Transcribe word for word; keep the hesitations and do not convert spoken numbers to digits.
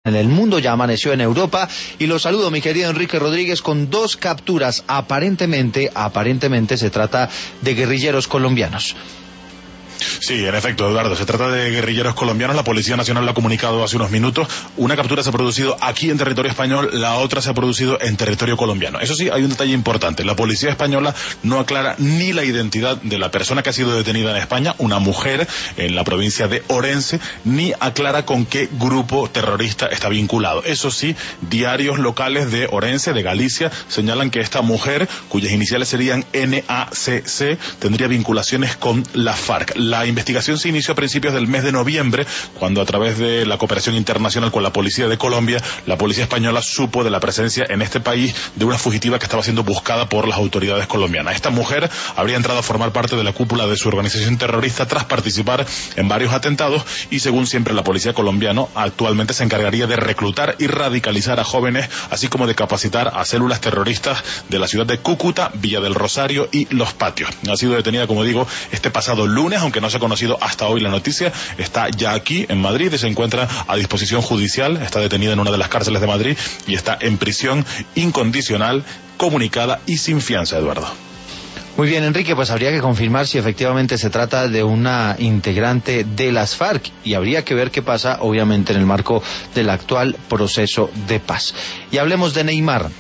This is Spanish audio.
En el mundo ya amaneció en Europa y lo saludo, mi querido Enrique Rodríguez, con dos capturas. Aparentemente, aparentemente se trata de guerrilleros colombianos. Sí, en efecto, Eduardo, se trata de guerrilleros colombianos. La Policía Nacional lo ha comunicado hace unos minutos. Una captura se ha producido aquí en territorio español, la otra se ha producido en territorio colombiano. Eso sí, hay un detalle importante. La Policía Española no aclara ni la identidad de la persona que ha sido detenida en España, una mujer en la provincia de Orense, ni aclara con qué grupo terrorista está vinculado. Eso sí, diarios locales de Orense, de Galicia, señalan que esta mujer, cuyas iniciales serían N A C C, tendría vinculaciones con la FARC. La investigación se inició a principios del mes de noviembre, cuando a través de la cooperación internacional con la Policía de Colombia, la Policía Española supo de la presencia en este país de una fugitiva que estaba siendo buscada por las autoridades colombianas. Esta mujer habría entrado a formar parte de la cúpula de su organización terrorista tras participar en varios atentados y, según siempre, la Policía colombiana actualmente se encargaría de reclutar y radicalizar a jóvenes, así como de capacitar a células terroristas de la ciudad de Cúcuta, Villa del Rosario y Los Patios. Ha sido detenida, como digo, este pasado lunes, aunque no se ha conocido hasta hoy la noticia. Está ya aquí en Madrid y se encuentra a disposición judicial. Está detenida en una de las cárceles de Madrid y está en prisión incondicional, comunicada y sin fianza, Eduardo. Muy bien, Enrique, pues habría que confirmar si efectivamente se trata de una integrante de las FARC y habría que ver qué pasa, obviamente, en el marco del actual proceso de paz. Y hablemos de Neymar.